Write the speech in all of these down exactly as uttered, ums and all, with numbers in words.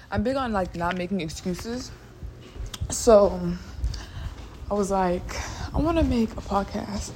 I'm big on like not making excuses. So I was like, I want to make a podcast,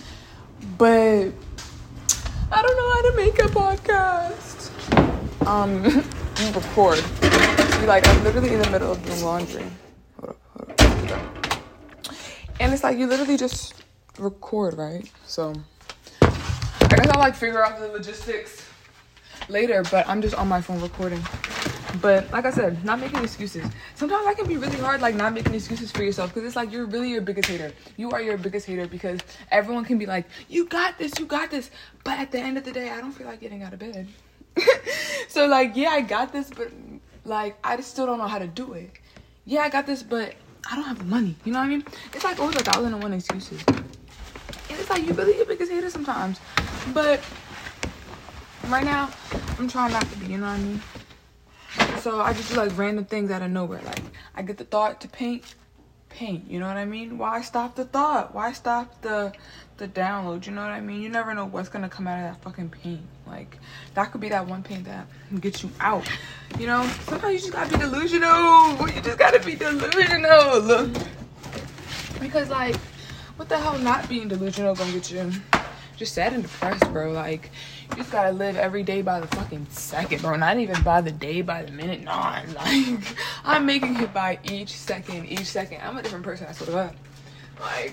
but I don't know how to make a podcast. Um, you record. See, like I'm literally in the middle of doing laundry. Hold up, hold up, hold up. And it's like you literally just record, right? So I guess I'll like figure out the logistics later, but I'm just on my phone recording. But like I said, not making excuses. Sometimes that can be really hard, like not making excuses for yourself, because it's like you're really your biggest hater. You are your biggest hater because everyone can be like, you got this, you got this. But at the end of the day, I don't feel like getting out of bed. So like, yeah, I got this, but like, I just still don't know how to do it. Yeah, I got this, but I don't have the money. You know what I mean? It's like always a thousand and one excuses. And it's like, you really your biggest hater sometimes. But right now, I'm trying not to be, you know what I mean? So I just do like random things out of nowhere. Like I get the thought to paint, paint. You know what I mean? Why stop the thought? Why stop the the download? You know what I mean? You never know what's gonna come out of that fucking paint. Like that could be that one paint that gets you out. You know? Sometimes you just gotta be delusional. You just gotta be delusional. Look, because like, what the hell? Not being delusional gonna get you just sad and depressed, bro. Like, you just gotta live every day by the fucking second, bro. Not even by the day, by the minute. Nah, like, I'm making it by each second, each second. I'm a different person, I swear to God. Like,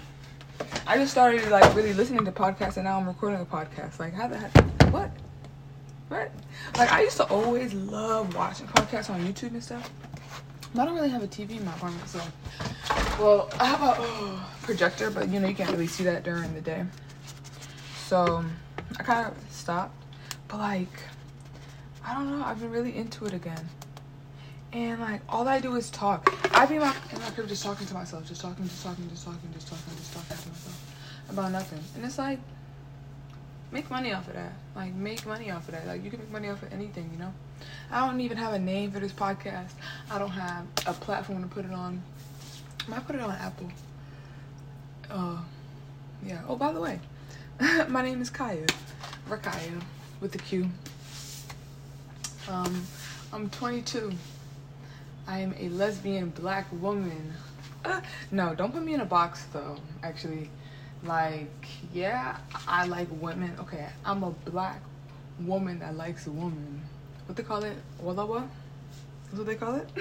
I just started, like, really listening to podcasts, and now I'm recording a podcast. Like, how the heck? What? What? Like, I used to always love watching podcasts on YouTube and stuff. But I don't really have a T V in my apartment, so. Well, I have a oh, projector, but, you know, you can't really see that during the day. So I kind of stopped, but like, I don't know, I've been really into it again. And like, all I do is talk. I be in my, in my crib just talking to myself, just talking, just talking, just talking, just talking, just talking to myself about nothing. And it's like, make money off of that. Like, make money off of that. Like, you can make money off of anything, you know? I don't even have a name for this podcast. I don't have a platform to put it on. I might put it on Apple. Uh, yeah. Oh, by the way. My name is Kaya, Rakaya, with a Q. Um, I'm twenty-two. I am a lesbian black woman. Uh, no, don't put me in a box though, actually. Like, yeah, I like women. Okay, I'm a black woman that likes a woman. What they call it? Wallawa? That's what they call it?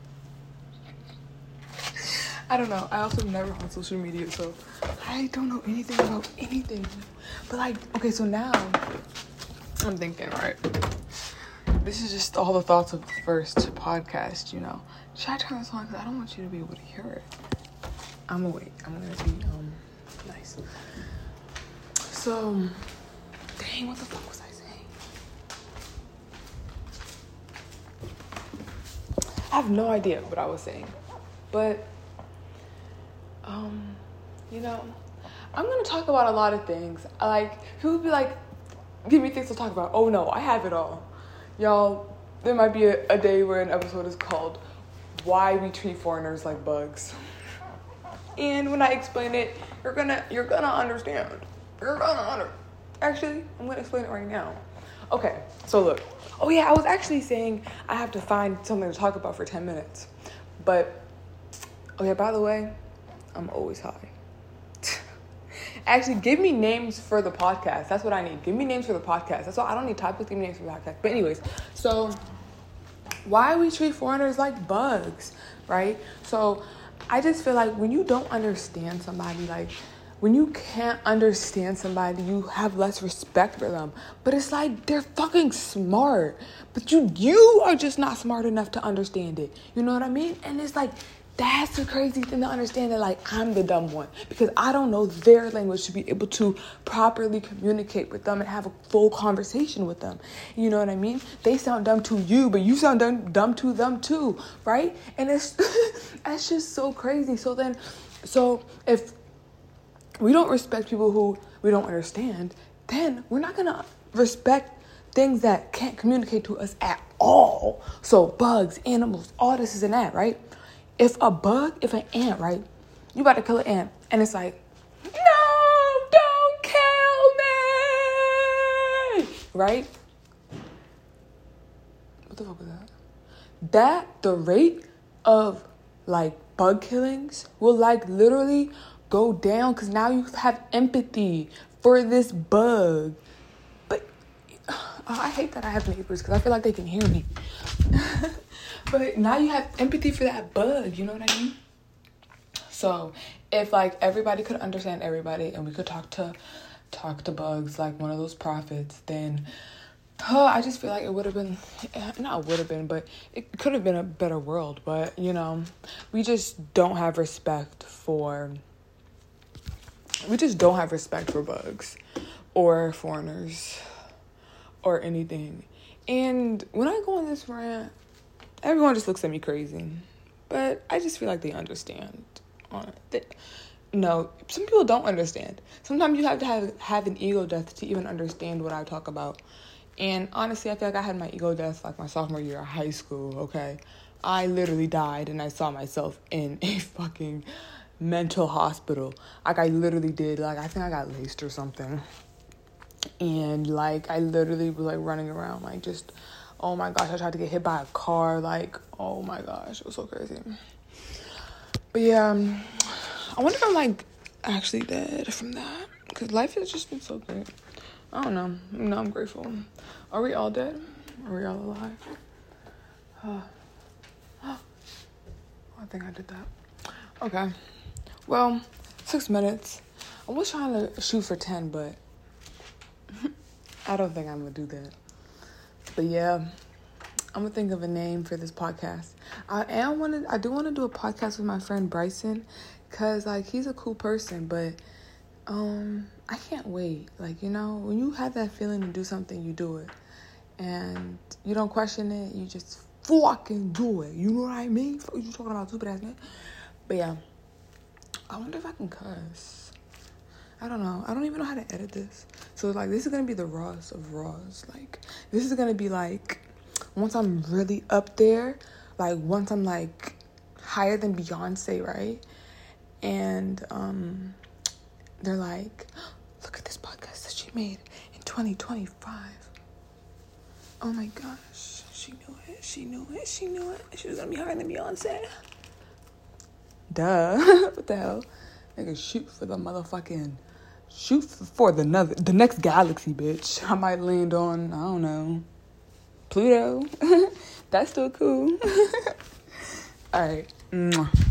I don't know. I also never on social media, so I don't know anything about anything. But like, okay, so now I'm thinking, right? This is just all the thoughts of the first podcast, you know. Should I turn this on? Because I don't want you to be able to hear it. I'm gonna wait. I'm gonna be um nice. So, dang, what the fuck was I saying? I have no idea what I was saying, but. Um, you know, I'm going to talk about a lot of things. Like, people be like, give me things to talk about. Oh, no, I have it all. Y'all, there might be a, a day where an episode is called Why We Treat Foreigners Like Bugs. And when I explain it, you're going to you're gonna understand. You're going to understand. Actually, I'm going to explain it right now. Okay, so look. Oh, yeah, I was actually saying I have to find something to talk about for ten minutes. But, oh, yeah, by the way, I'm always high. Actually, give me names for the podcast. That's what I need. Give me names for the podcast. That's all. I don't need topics. Give me names for the podcast. But anyways, so why we treat foreigners like bugs, right? So I just feel like when you don't understand somebody, like when you can't understand somebody, you have less respect for them. But it's like they're fucking smart, but you you are just not smart enough to understand it. You know what I mean? And it's like, that's the crazy thing to understand, that like I'm the dumb one because I don't know their language to be able to properly communicate with them and have a full conversation with them. You know what I mean? They sound dumb to you, but you sound dumb, dumb to them too, right? And it's that's just so crazy. So then, so if we don't respect people who we don't understand, then we're not gonna respect things that can't communicate to us at all. So bugs, animals, all this is an that, right? If a bug, if an ant, right? You about to kill an ant. And it's like, no, don't kill me. Right? What the fuck was that? that the rate of like bug killings will like literally go down because now you have empathy for this bug. But oh, I hate that I have neighbors because I feel like they can hear me. But now you have empathy for that bug, you know what I mean? So if like everybody could understand everybody and we could talk to talk to bugs like one of those prophets, then oh, I just feel like it would have been, not would have been, but it could have been a better world. But, you know, we just don't have respect for, we just don't have respect for bugs or foreigners or anything. And when I go on this rant, everyone just looks at me crazy. But I just feel like they understand. No, some people don't understand. Sometimes you have to have, have an ego death to even understand what I talk about. And honestly, I feel like I had my ego death like my sophomore year of high school, okay? I literally died and I saw myself in a fucking mental hospital. Like, I literally did. Like, I think I got laced or something. And, like, I literally was, like, running around, like, just, oh, my gosh, I tried to get hit by a car. Like, oh, my gosh, it was so crazy. But, yeah, um, I wonder if I'm, like, actually dead from that. Because life has just been so great. I don't know. No, I'm grateful. Are we all dead? Are we all alive? Uh, oh, I think I did that. Okay. Well, six minutes. I was trying to shoot for ten, but I don't think I'm going to do that. But yeah, I'm going to think of a name for this podcast. I am want to, I do want to do a podcast with my friend Bryson because, like, he's a cool person, but Um, I can't wait. Like, you know, when you have that feeling to do something, you do it. And you don't question it. You just fucking do it. You know what I mean? What you talking about, stupid ass man? But yeah, I wonder if I can cuss. I don't know. I don't even know how to edit this. So, like, this is going to be the rawest of raws. Like, this is going to be, like, once I'm really up there, like, once I'm, like, higher than Beyonce, right? And, um... they're like, look at this podcast that she made in twenty twenty-five. Oh my gosh. She knew it. She knew it. She knew it. She was going to be higher than Beyonce. Duh. What the hell? Nigga, shoot for the motherfucking... Shoot for the, another, the next galaxy, bitch. I might land on, I don't know, Pluto. That's still cool. All right. Mwah.